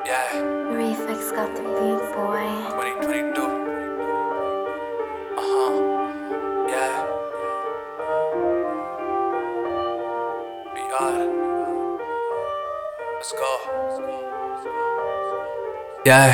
Yeah. Reflex got the beat, boy. 2022. Yeah. BR. Let's go. Yeah.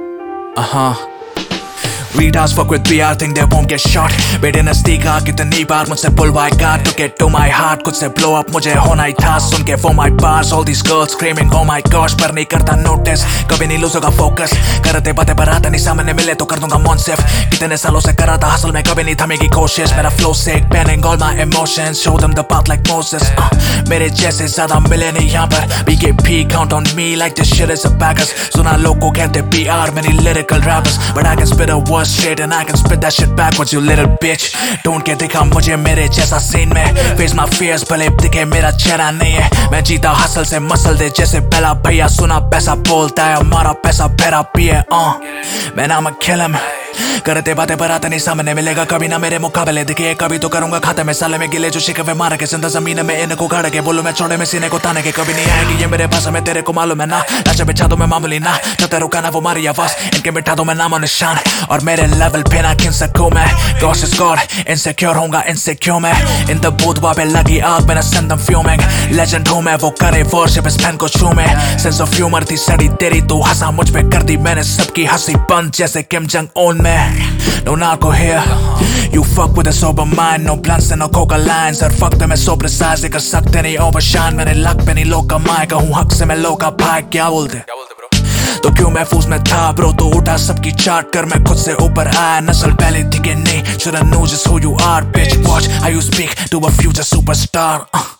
Retards fuck with PR, think they won't get shot. बेटे नजदीक आ कितनी बार मुझसे बुलवाएगा to get to my heart. खुद से blow up मुझे होना ही था सुन के for my bars. All these girls screaming oh my gosh, पर नहीं करता notice. कभी नहीं lose होगा focus. करते बातें बरात नहीं सामने मिले तो कर दूंगा monsive. कितने सालों से करा था हसल में कभी नहीं थमेगी कोशिश. मेरा flow sick, banning all my emotions. Show them the path like Moses. मेरे जैसे ज्यादा मिले नहीं यहाँ पर. BKP count on me like this shit is a backers. सुना लोग को कहते PR, many lyrical rappers, but I can spit a word straight and I can spit that shit backwards, you little bitch. Don't get दिखा मुझे मेरे जैसा scene में. Face my fears भले दिखे मेरा चेहरा नहीं है. मैं जीता हसल से मसल दे जैसे पहला भैया. सुना पैसा बोलता है हमारा पैसा भरा पिए. मैं नाम kill him. करते बातें बरात नहीं सामने मिलेगा कभी ना मेरे मुकाबले दिखे. कभी तो करूंगा खाते में साले में गिले जो शिकवे मार के जिंदा जमीन में इनको गाड़ के बोलूं मैं छोड़े में सीने को ताने के. कभी नहीं आएगी ये मेरे पास में तेरे को मालूम है ना. नाचा बिछा दो मैं मामूली ना. जब रुका ना वो मारी आवाज इनके मिठा दो मैं नाम और निशान. और मेरे लेवल पे ना किन सकूं मैं. Gosh is God, insecure होऊंगा insecure मैं. इन द बूथ वहाँ पे लगी आग मैंने send them fuming. Legend हूँ मैं वो करे worship इस pen को छू में. Sense of humor थी सड़ी तेरी तू हंसा मुझ पे कर दी मैंने सबकी हंसी बंद जैसे Kim Jong-un में. No narco here. You fuck with a sober mind. No blunts and no coca lines. और fuck them मैं so precise. कर सकते नहीं overshine. मैंने luck पे नहीं लोग कमाएगा हूँ हक से मैं लोग का भाई. क्या बोलते तो क्यों महफूज में था ब्रो. तो उठा सबकी चाट कर मैं खुद से ऊपर आया. नस्ल पहले थी कि नहीं. Should've knew just who you are bitch. Watch how you speak to a future superstar.